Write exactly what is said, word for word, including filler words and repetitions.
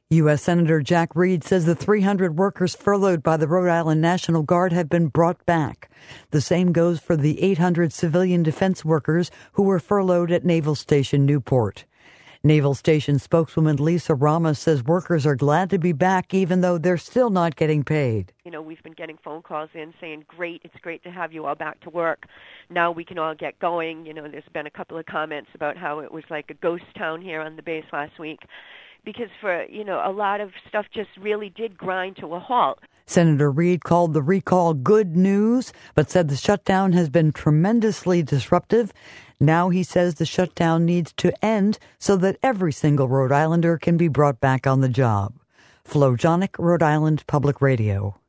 U S. Senator Jack Reed says the three hundred workers furloughed by the Rhode Island National Guard have been brought back. The same goes for the eight hundred civilian defense workers who were furloughed at Naval Station Newport. Naval Station spokeswoman Lisa Ramos says workers are glad to be back even though they're still not getting paid. You know, we've been getting phone calls in saying, great, it's great to have you all back to work. Now we can all get going. You know, there's been a couple of comments about how it was like a ghost town here on the base last week because for, you know, a lot of stuff just really did grind to a halt. Senator Reed called the recall good news, but said the shutdown has been tremendously disruptive. Now he says the shutdown needs to end so that every single Rhode Islander can be brought back on the job. Flo Jonick, Rhode Island Public Radio.